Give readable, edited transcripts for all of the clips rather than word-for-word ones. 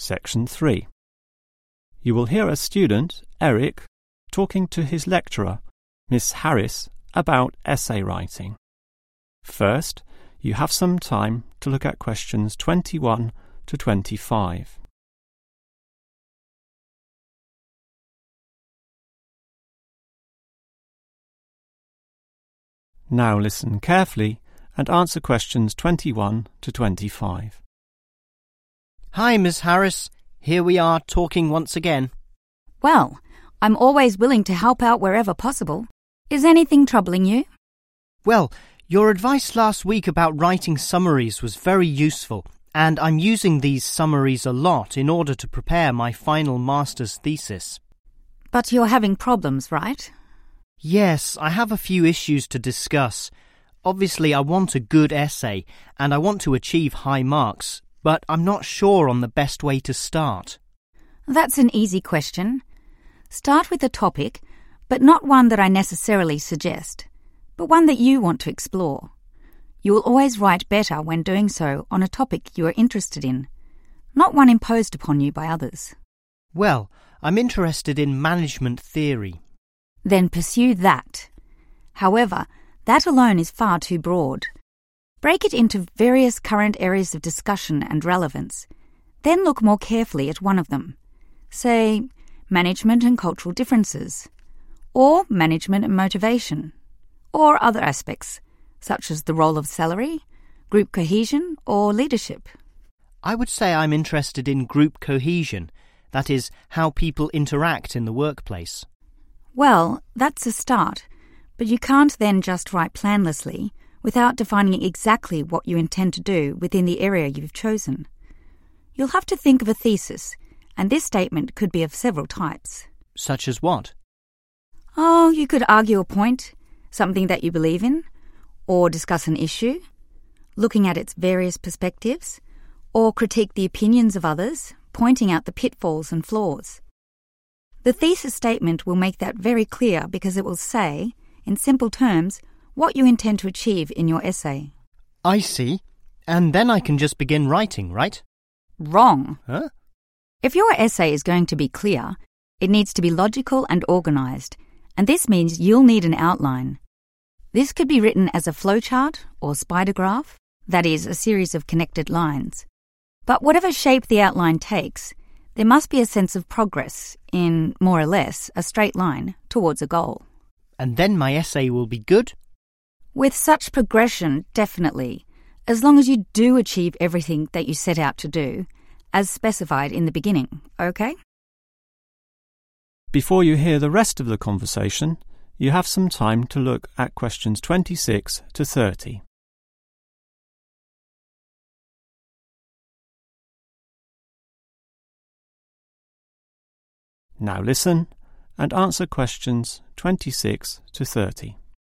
Section 3. You will hear a student, Eric, talking to his lecturer, Miss Harris, about essay writing. First, you have some time to look at questions 21 to 25. Now listen carefully and answer questions 21 to 25. Hi, Miss Harris. Here we are talking once again. Well, I'm always willing to help out wherever possible. Is anything troubling you? Well, your advice last week about writing summaries was very useful, and I'm using these summaries a lot in order to prepare my final master's thesis. But you're having problems, right? Yes, I have a few issues to discuss. Obviously, I want a good essay, and I want to achieve high marks, but I'm not sure on the best way to start. That's an easy question. Start with a topic, but not one that I necessarily suggest, but one that you want to explore. You will always write better when doing so on a topic you are interested in, not one imposed upon you by others. Well, I'm interested in management theory. Then pursue that. However, that alone is far too broad. Break it into various current areas of discussion and relevance. Then look more carefully at one of them. Say, management and cultural differences, or management and motivation, or other aspects, such as the role of salary, group cohesion, or leadership. I would say I'm interested in group cohesion, that is, how people interact in the workplace. Well, that's a start, but you can't then just write planlessly without defining exactly what you intend to do within the area you've chosen. You'll have to think of a thesis, and this statement could be of several types. Such as what? Oh, you could argue a point, something that you believe in, or discuss an issue, looking at its various perspectives, or critique the opinions of others, pointing out the pitfalls and flaws. The thesis statement will make that very clear because it will say, in simple terms, what you intend to achieve in your essay. I see. And then I can just begin writing, right? Wrong. Huh? If your essay is going to be clear, it needs to be logical and organised, and this means you'll need an outline. This could be written as a flowchart or spider graph, that is, a series of connected lines. But whatever shape the outline takes, there must be a sense of progress in, more or less, a straight line towards a goal. And then my essay will be good? With such progression, definitely, as long as you do achieve everything that you set out to do, as specified in the beginning, okay? Before you hear the rest of the conversation, you have some time to look at questions 26 to 30. Now listen and answer questions 26 to 30.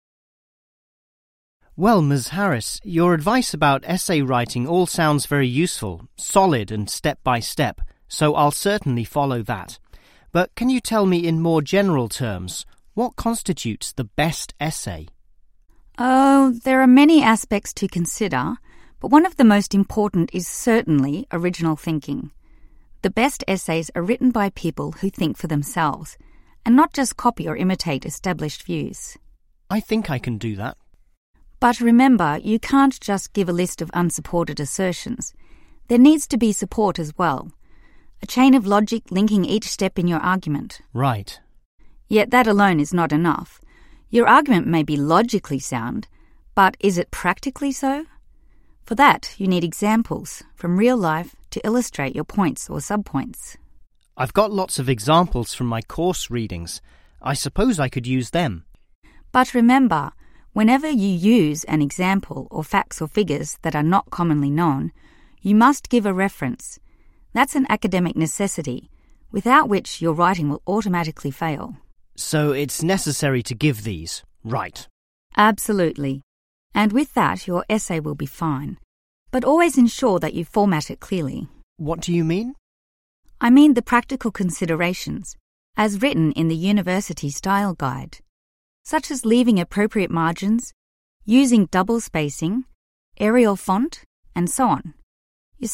Well, Ms. Harris, your advice about essay writing all sounds very useful, solid and step-by-step, so I'll certainly follow that. But can you tell me in more general terms, what constitutes the best essay? Oh, there are many aspects to consider, but one of the most important is certainly original thinking. The best essays are written by people who think for themselves, and not just copy or imitate established views. I think I can do that. But remember, you can't just give a list of unsupported assertions. There needs to be support as well. A chain of logic linking each step in your argument. Right. Yet that alone is not enough. Your argument may be logically sound, but is it practically so? For that, you need examples from real life to illustrate your points or subpoints. I've got lots of examples from my course readings. I suppose I could use them. But remember, whenever you use an example or facts or figures that are not commonly known, you must give a reference. That's an academic necessity, without which your writing will automatically fail. So it's necessary to give these, right? Absolutely. And with that, your essay will be fine. But always ensure that you format it clearly. What do you mean? I mean the practical considerations, as written in the University Style Guide, such as leaving appropriate margins, using double spacing, Arial font, and so on. You see,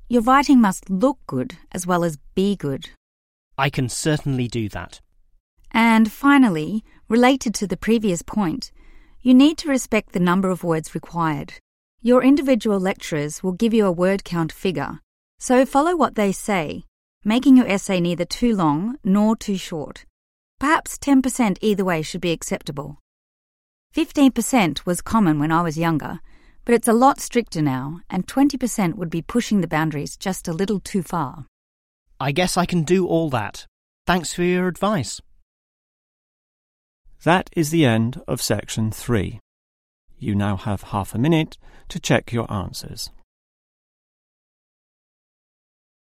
Your writing must look good as well as be good. I can certainly do that. And finally, related to the previous point, you need to respect the number of words required. Your individual lecturers will give you a word count figure, so follow what they say, making your essay neither too long nor too short. Perhaps 10% either way should be acceptable. 15% was common when I was younger, but it's a lot stricter now, and 20% would be pushing the boundaries just a little too far. I guess I can do all that. Thanks for your advice. That is the end of section 3. You now have half a minute to check your answers.